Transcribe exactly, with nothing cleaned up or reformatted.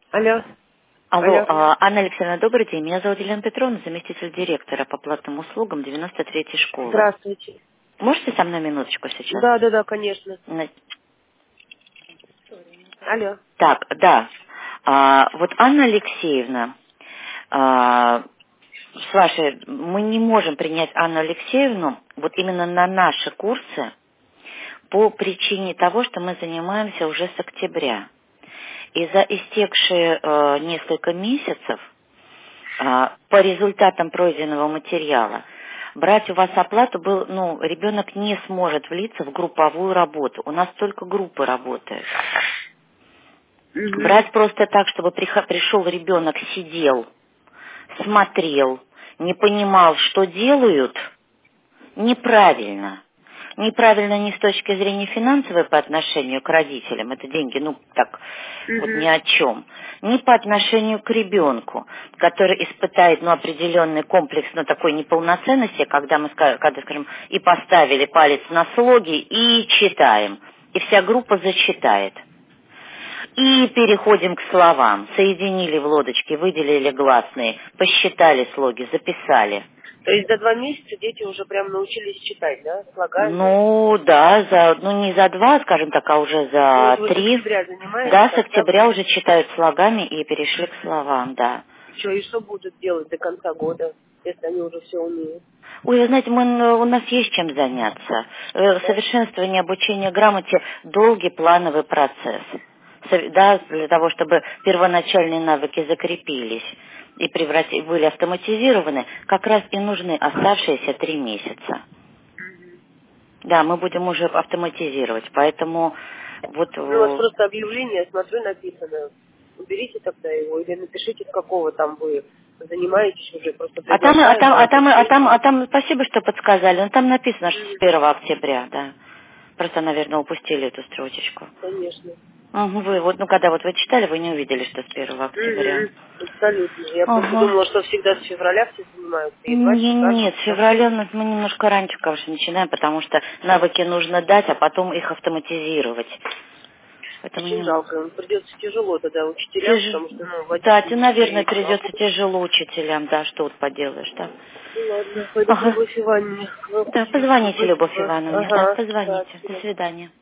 Алло. Алло, Алло. а, Анна Алексеевна, добрый день. Меня зовут Елена Петровна, заместитель директора по платным услугам девяносто третьей школы. Здравствуйте. Можете со мной минуточку сейчас? Да, да, да, конечно. На- Алло. Так, да. А, вот Анна Алексеевна, а, с вашей, мы не можем принять Анну Алексеевну вот именно на наши курсы по причине того, что мы занимаемся уже с октября. И за истекшие э, несколько месяцев а, по результатам пройденного материала брать у вас оплату был, ну, ребенок не сможет влиться в групповую работу. У нас только группы работают. Угу. Брать просто так, чтобы прихо- пришел ребенок, сидел, смотрел, не понимал, что делают, неправильно. Неправильно не с точки зрения финансовой по отношению к родителям, это деньги, ну, так, вот ни Угу. о чем, ни по отношению к ребенку, который испытает, ну, определенный комплекс, ну, такой неполноценности, когда мы, ска- когда, скажем, и поставили палец на слоги, и читаем, и вся группа зачитает. И переходим к словам. Соединили в лодочке, выделили гласные, посчитали слоги, записали. То есть за два месяца дети уже прям научились читать, да, слогами? Ну, да, за, ну не за два, скажем так, а уже Ну вот за вы с три. октября занимаетесь, Да, с а когда октября будут? уже читают слогами и перешли к словам, да. Что, и что будут делать до конца года, если они уже все умеют? Ой, вы знаете, мы, н- у нас есть чем заняться. Э, Да? Совершенствование обучения грамоте– долгий плановый процесс. Со- Да, для того, чтобы первоначальные навыки закрепились и преврати- были автоматизированы, как раз и нужны оставшиеся три месяца. Да, мы будем уже автоматизировать, поэтому вот... Ну, у вас э, просто объявление, смотрю, написано. Уберите тогда его или напишите, с какого там вы занимаетесь уже. Просто А там, а приглашаем там, на а там, а там, обучение. а там, спасибо, что подсказали, но там написано, что с Мгм. первого октября, да. Просто, наверное, упустили эту строчечку. Конечно. Мгм, вы вот, ну, когда вот вы читали, вы не увидели, что с первого октября. Мгм. Абсолютно. Я просто Ага. думала, что всегда с февраля все занимаются. Январь, Не- февраль, Нет, март, в да? феврале у нас мы немножко раньше, конечно, начинаем, потому что навыки нужно дать, а потом их автоматизировать. Поэтому Очень не... жалко. Придется тяжело тогда учителям, Тяж... потому что, ну, Да, водители тебе, детей наверное, этим придется работать. тяжело учителям, да, что вот поделаешь, да. Ну ладно, пойду к Ага. Любовь Ивановне. Да, Спасибо. позвоните, Любовь Спасибо. Ивановне, да, Ага. Да, позвоните. до До свидания. свидания.